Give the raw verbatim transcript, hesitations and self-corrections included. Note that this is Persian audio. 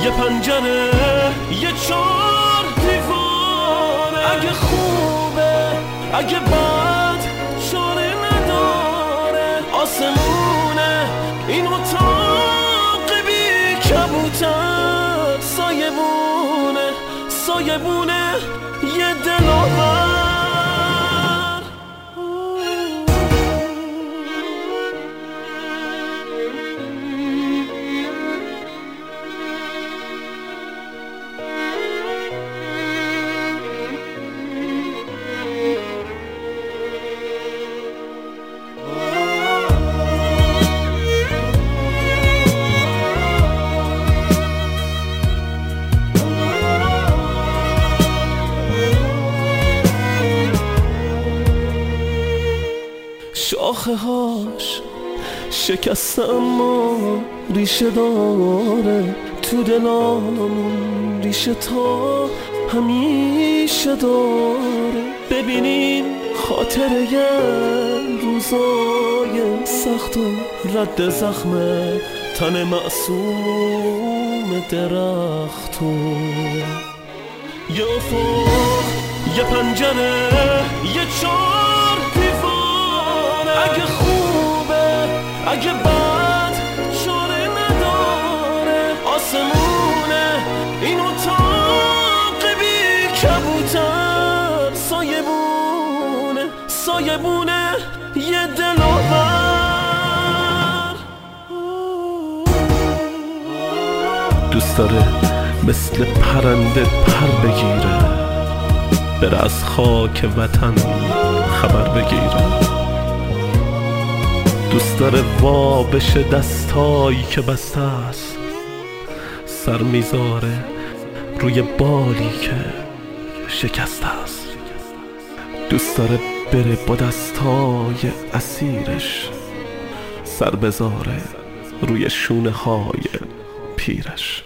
یه پنجره یه چار دیواره، اگه خوبه اگه بد چاره نداره، آسمونه این اتاق بی کبوتر، سایبونه سایبونه یه دلاور. شاخه هاش شکسته اما ریشه داره، تو دلامون ریشه تا همیشه داره. ببینین خاطره روزای سخت و رد زخم تن معصوم درختو. یه افق یه پنجره یه چار دیواره، اگه خوبه اگه بد چاره نداره، آسمونه این اتاق بی کبوتر، سایبونه سایبونه یه دلاور. دوست داره مثل پرنده پر بگیره، بره از خاک وطن خبر بگیره. دوست داره وا بشه دستایی که بسته است، سر میذاره روی بالی که شکسته است. دوست داره بره با دستای اسیرش، سر بذاره روی شونه های پیرش.